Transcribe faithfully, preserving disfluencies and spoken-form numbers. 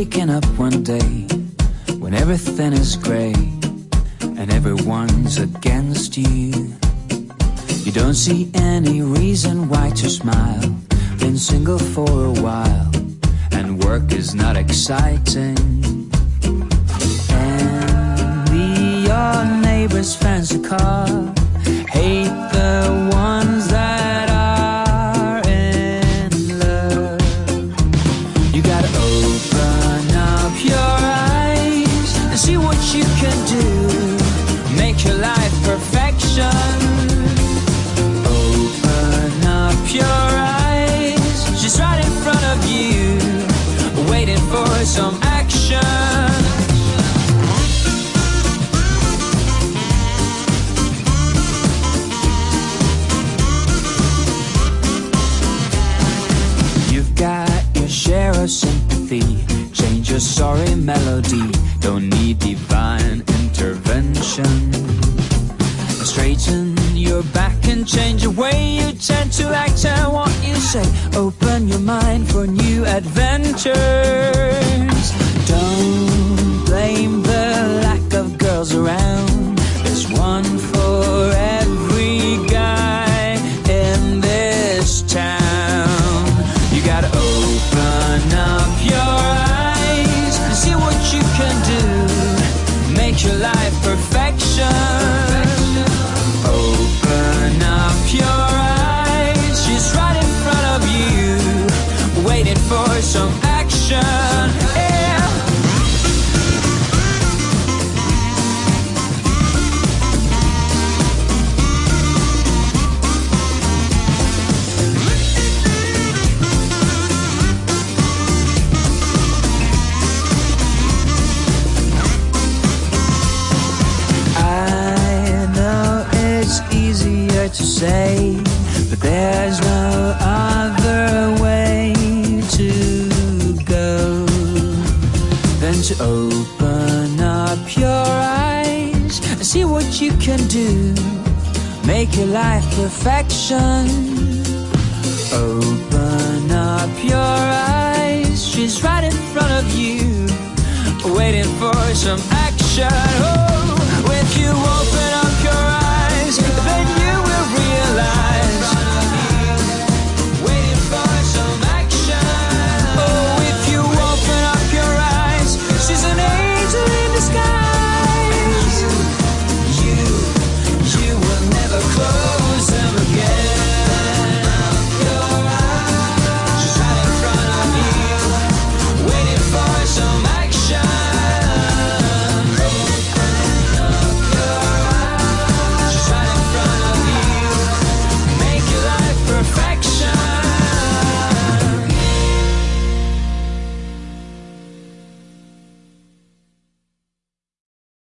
waking up one day when everything is grey and everyone's against you. You don't see any reason why to smile. Been single for a while and work is not exciting. Envy your neighbor's fancy car, hate the ones that are in love. You gotta open up your eyes and see what you can do, make your life perfection. Open up your eyes, she's right in front of you, waiting for some action. Share of sympathy, change your sorry melody. Don't need divine intervention. Straighten your back and change the way you tend to act and what you say. Open your mind for new adventures. Don't blame the lack of girls around. There's one for every guy in this town. You gotta open up your eyes and see what you can do, make your life perfection. Open up your eyes, she's right in front of you, waiting for some action. Yeah. To say, but there's no other way to go than to open up your eyes and see what you can do, make your life perfection. Open up your eyes, she's right in front of you, waiting for some action. Oh.